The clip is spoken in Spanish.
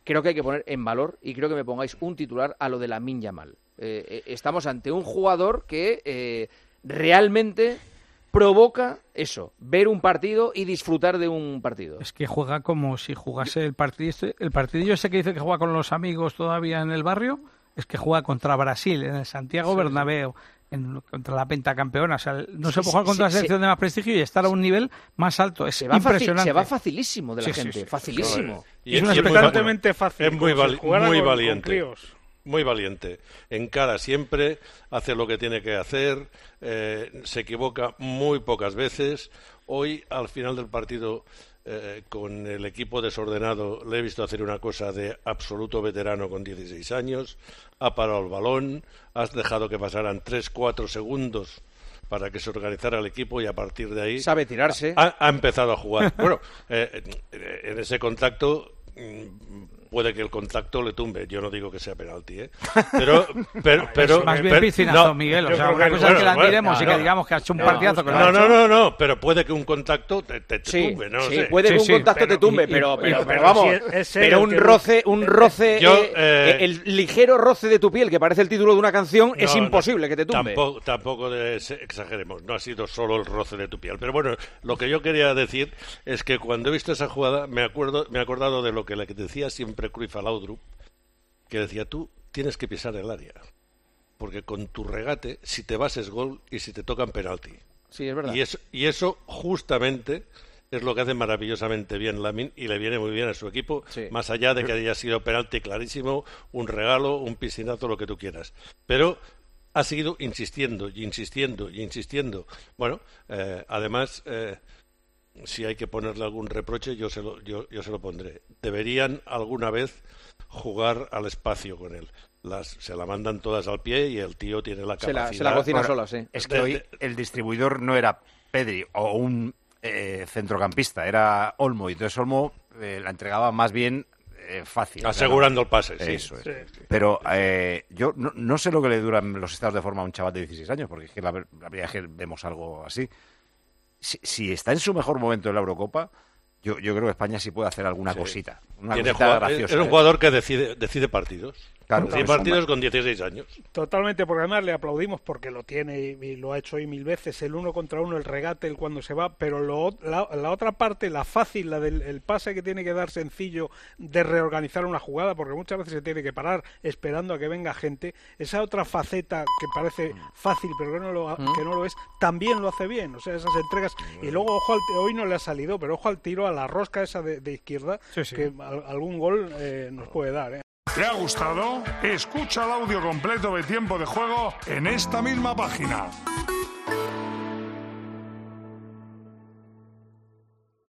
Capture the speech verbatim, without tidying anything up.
creo que hay que poner en valor, y creo que me pongáis un titular a lo de Lamine Yamal. Eh, eh, estamos ante un jugador que eh, realmente provoca eso, ver un partido y disfrutar de un partido. Es que juega como si jugase el partido, el partidillo ese que dice que juega con los amigos todavía en el barrio, es que juega contra Brasil, en el Santiago sí, Bernabéu, en, contra la pentacampeona. O sea, no sí, se puede jugar contra sí, la selección sí. de más prestigio y estar a un nivel más alto. Es se va impresionante. Facil, se va facilísimo de la sí, gente, sí, sí. facilísimo. Y es, es espectacularmente fácil. Es muy, val- muy con, valiente. Con muy valiente. Encara siempre, hace lo que tiene que hacer, eh, se equivoca muy pocas veces. Hoy, al final del partido, eh, con el equipo desordenado, le he visto hacer una cosa de absoluto veterano con dieciséis años. Ha parado el balón, has dejado que pasaran tres cuatro segundos para que se organizara el equipo y a partir de ahí... Sabe tirarse. Ha, ha empezado a jugar. Bueno, eh, en ese contacto... puede que el contacto le tumbe. Yo no digo que sea penalti, ¿eh? Pero, pero, pero más bien pero, piscinazo, no, Miguel. O sea, una cosa bueno, es que la miremos bueno, y que no, digamos que ha hecho un no, partidazo. Que no, no, no, no, no, pero puede que un contacto te, te, te sí, tumbe, no sí, sé. puede que sí, un contacto sí, te tumbe, pero, pero, pero, pero vamos, si es, es pero un roce, un roce, yo, eh, eh, el ligero roce de tu piel, que parece el título de una canción, no, es imposible no, que te tumbe. Tampoco, tampoco de, exageremos, no ha sido solo el roce de tu piel. Pero bueno, lo que yo quería decir es que cuando he visto esa jugada me acuerdo, me he acordado de lo que le decía siempre Cruyff a Laudrup, que decía, tú tienes que pisar el área, porque con tu regate, si te vas es gol y si te tocan penalti. Sí, es verdad. Y eso, y eso justamente es lo que hace maravillosamente bien Lamine y le viene muy bien a su equipo, sí. Más allá de que haya sido penalti clarísimo, un regalo, un piscinazo, lo que tú quieras. Pero ha seguido insistiendo y insistiendo y insistiendo. Bueno, eh, además... Eh, si hay que ponerle algún reproche, yo se lo, yo, yo se lo pondré. Deberían alguna vez jugar al espacio con él. Las, se la mandan todas al pie y el tío tiene la capacidad. Se la, se la cocina bueno, sola, sí. Es que hoy el distribuidor no era Pedri o un eh, centrocampista, era Olmo. Y entonces Olmo eh, la entregaba más bien eh, fácil. Asegurando el pase, sí. Eso es. Sí. Pero eh, yo no, no sé lo que le duran los estados de forma a un chaval de dieciséis años, porque es que la, la verdad es que vemos algo así. Si, si está en su mejor momento en la Eurocopa, yo, yo creo que España sí puede hacer alguna sí. cosita. Una Tiene cosita jugador, graciosa. Es un jugador ¿eh? que decide, decide partidos. Claro, decide partidos con dieciséis años. Totalmente, porque además le aplaudimos porque lo tiene y, y lo ha hecho hoy mil veces. El uno contra uno, el regate, el cuando se va. Pero lo, la, la otra parte, la fácil, la del el pase que tiene que dar sencillo de reorganizar una jugada, porque muchas veces se tiene que parar esperando a que venga gente. Esa otra faceta que parece fácil, pero que no lo, ¿Mm? que no lo es, también lo hace bien. O sea, esas entregas. Y luego, ojo, al, hoy no le ha salido, pero ojo al tiro, a la rosca esa de, de izquierda, sí, sí. que a, algún gol eh, nos puede dar, ¿eh? ¿Te ha gustado? Escucha el audio completo de Tiempo de Juego en esta misma página.